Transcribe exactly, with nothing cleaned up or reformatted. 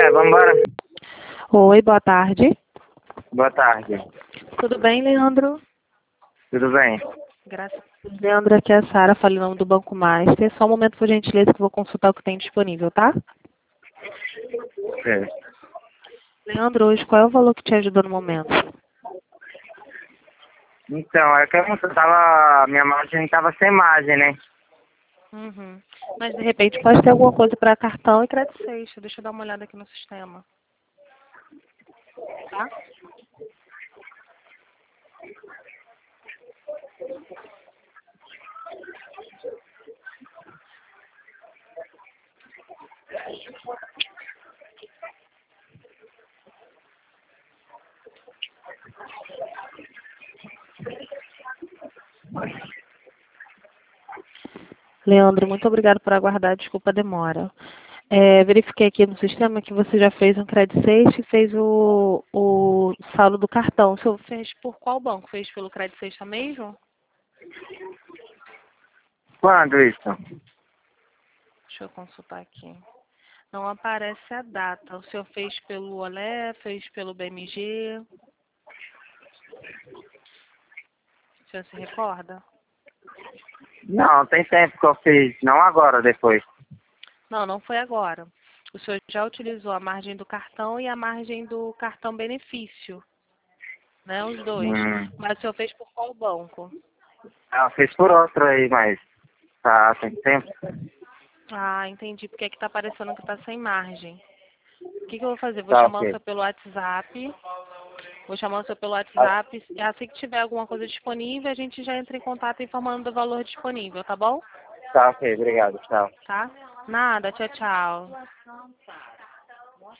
É, vambora. Oi, boa tarde. Boa tarde. Tudo bem, Leandro? Tudo bem? Graças a Deus. Leandro, aqui é a Sara, falando do Banco Master. Só um momento, por gentileza, que eu vou consultar o que tem disponível, tá? É. Leandro, hoje qual é o valor que te ajuda no momento? Então, é que eu não tava. Minha margem tava sem margem, né? Uhum. Mas, de repente, pode ter alguma coisa para cartão e crédito sexta. Deixa eu dar uma olhada aqui no sistema. Tá? Leandro, muito obrigado por aguardar. Desculpa a demora. É, verifiquei aqui no sistema que você já fez um crédito sexta e fez o, o saldo do cartão. O senhor fez por qual banco? Fez pelo crédito sexta mesmo? Quando isso? Deixa eu consultar aqui. Não aparece a data. O senhor fez pelo Olé, fez pelo B M G? O senhor se recorda? Não, tem tempo que eu fiz. Não agora, depois. Não, não foi agora. O senhor já utilizou a margem do cartão e a margem do cartão benefício, né? Os dois. Hum. Mas o senhor fez por qual banco? Ah, fiz por outro aí, mas tá sem tempo. Ah, entendi. Porque aqui tá aparecendo que tá sem margem. O que, que eu vou fazer? Vou Tá chamar o ok. senhor pelo WhatsApp. Vou chamar o senhor pelo WhatsApp. E assim que tiver alguma coisa disponível, a gente já entra em contato informando do valor disponível, tá bom? Tá ok, obrigado. Tchau. Tá? Nada. Tchau, tchau.